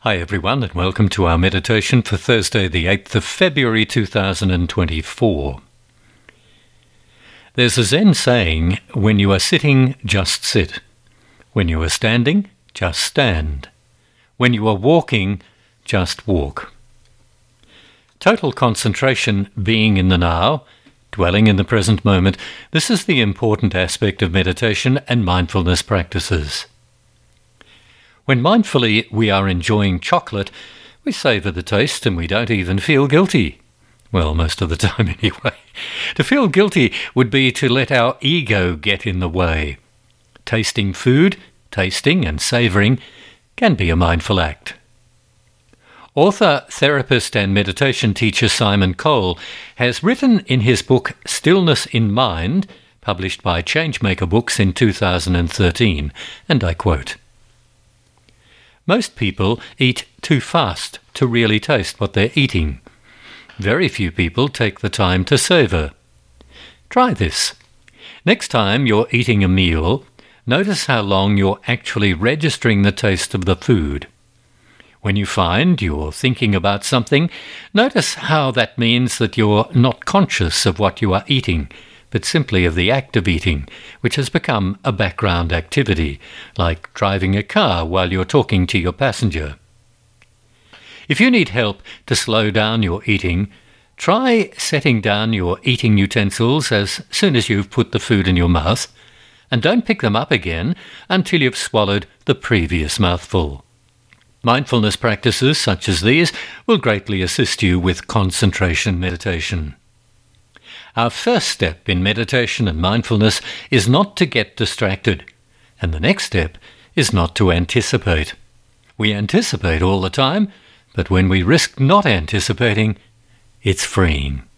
Hi everyone, and welcome to our meditation for Thursday the 8th of February 2024. There's a Zen saying, when you are sitting, just sit. When you are standing, just stand. When you are walking, just walk. Total concentration, being in the now, dwelling in the present moment, this is the important aspect of meditation and mindfulness practices. When mindfully we are enjoying chocolate, we savour the taste and we don't even feel guilty. Well, most of the time anyway. To feel guilty would be to let our ego get in the way. Tasting food, tasting and savouring can be a mindful act. Author, therapist and meditation teacher Simon Cole has written in his book Stillness in Mind, published by Changemaker Books in 2013, and I quote, "Most people eat too fast to really taste what they're eating. Very few people take the time to savour. Try this. Next time you're eating a meal, notice how long you're actually registering the taste of the food. When you find you're thinking about something, notice how that means that you're not conscious of what you are eating, but simply of the act of eating, which has become a background activity, like driving a car while you're talking to your passenger. If you need help to slow down your eating, try setting down your eating utensils as soon as you've put the food in your mouth, and don't pick them up again until you've swallowed the previous mouthful. Mindfulness practices such as these will greatly assist you with concentration meditation. Our first step in meditation and mindfulness is not to get distracted, and the next step is not to anticipate. We anticipate all the time, but when we risk not anticipating, it's freeing.